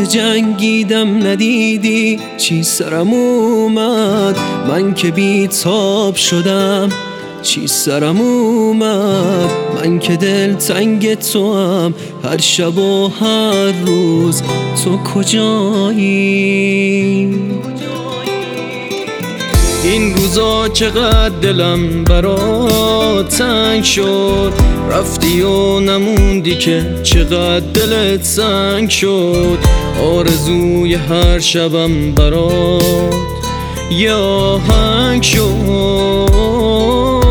جنگیدم ندیدی چی سرم اومد، من که بیتاب شدم چی سرم اومد. من که دل تنگ تو هم هر شب و هر روز، تو کجایی؟ این روزا چقدر دلم برات تنگ شد، رفتی و نموندی که چقدر دلت سنگ شد. آرزوی هر شبم برات یه آهنگ شد.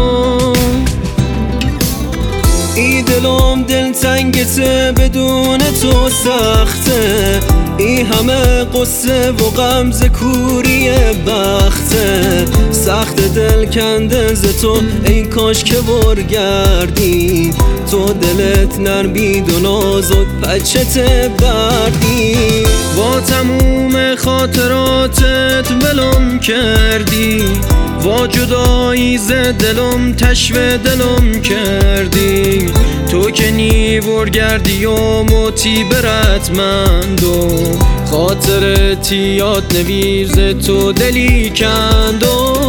ای دلم دل تنگته بدون تو سخته، ای همه قصه و غم ز کوری بخته. سخت دل کنده ز تو ای کاش که برگردی، تو دلت نرمید و نازک بچت بردی. با تموم خاطراتت ولم کردی، با جدایی ز دلم تشوه دلم کردی. تو که نی برگردی و موتی برتمند و خاطرتی یاد نویر ز تو دلی کند و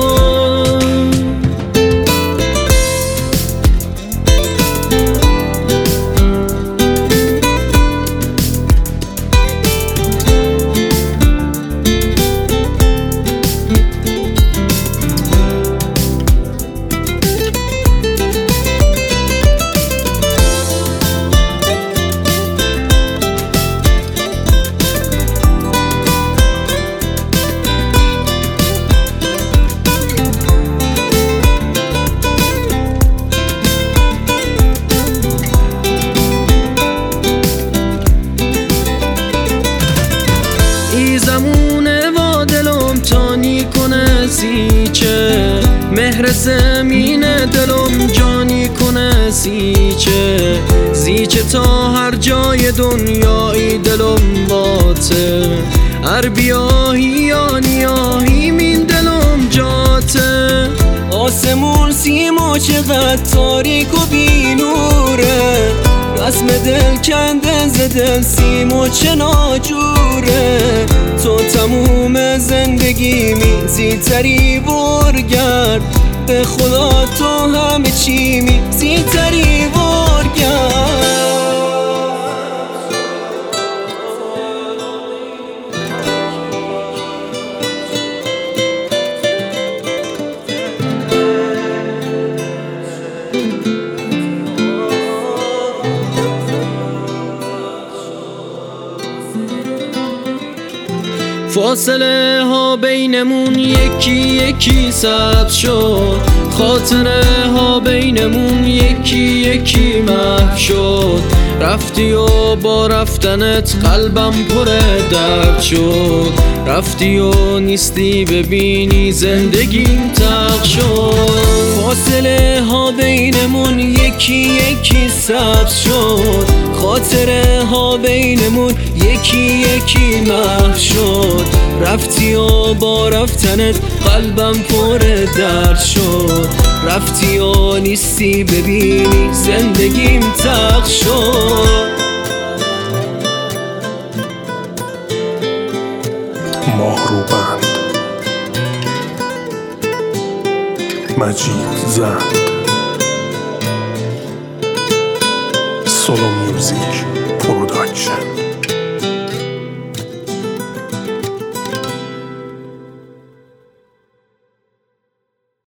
زمونه و دلم تانی کنه سیچه، مهر زمین دلم جانی کنه سیچه. زیچه تا هر جای دنیایی دلم باته، هر بیاهی یا نیاهی من دلم جاته. آسمون سیما چقدر تاریک و بینوره، رسم دل کنده ز دل سیما چه ناجوره. تو تموم زندگیمی زیتری برگرد، به خدا تو همه چیمی زیتری برگرد. فاصله ها بینمون یکی یکی ثبت شد، خاطره ها بینمون یکی یکی محو شد. رفتی و با رفتنت قلبم پر درد شد، رفتی و نیستی ببینی زندگیم تلخ شد. فاصله ها بینمون یکی یکی ثبت شد، خاطره ها بینمون یکی یکی محو شد. رفتی و با رفتنت قلبم پر درد شد، رفتی و نیستی ببینی زندگیم تلخ شد. ماهروبند مجید زند سولو میوزیک پروداکشن.